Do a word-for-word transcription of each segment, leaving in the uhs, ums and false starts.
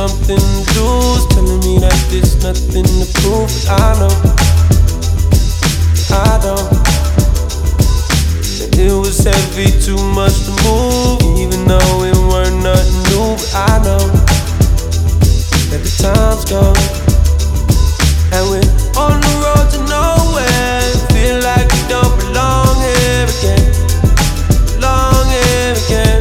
something to lose, telling me that there's nothing to prove. I know, I don't. That it was heavy, too much to move, even though it weren't nothing new. But I know that the time's gone, and we're on the road to nowhere. Feel like we don't belong here again, belong here again.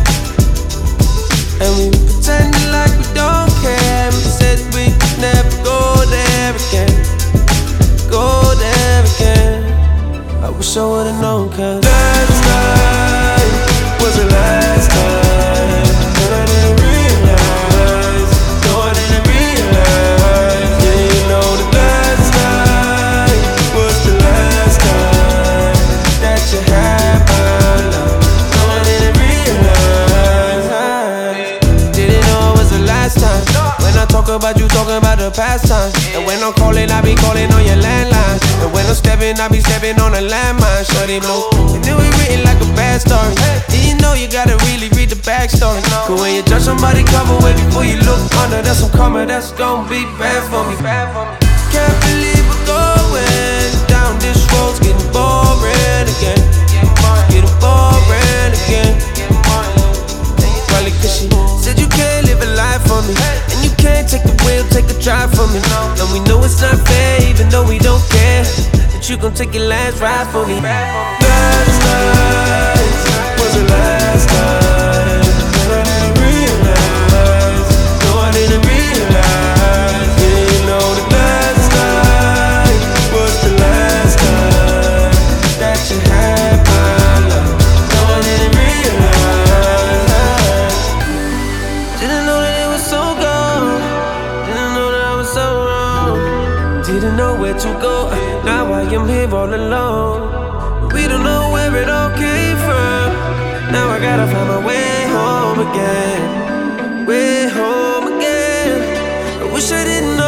And we pretending like we don't care. We said we could never go there again, go there again. I wish I would've known, cause last night was the last time, and I didn't realize, no I didn't realize. Yeah, you know that last night was the last time that you had my love. No I didn't realize. Didn't know it was the last time. When I talk about you, talking about the past time. And when I'm calling, I be calling on your landline. And when I'm stepping, I be stepping on a landmine. Shorty blue, and it was written like a bad story. And you know you gotta really read the backstory. Cause when you judge somebody, cover way before you look under. That's some karma, that's gon' be bad for me. Can't believe we're going down this road's getting boring again. Getting boring again. Probably cause she said you can't live a life for me, and you can't take the wheel, take a drive for me. And we know it's not fair, even though we don't care, that you gon' take your last ride for me. Last night was the last time, and I didn't realize, no I didn't realize. Yeah, you know that last night was the last time that you had my love. No I didn't realize. Didn't know that it was so gone, didn't know that I was so wrong, didn't know where to go. Now I am here all alone. We don't know where it all came from. Now I gotta find my way home again, way home again. I wish I didn't know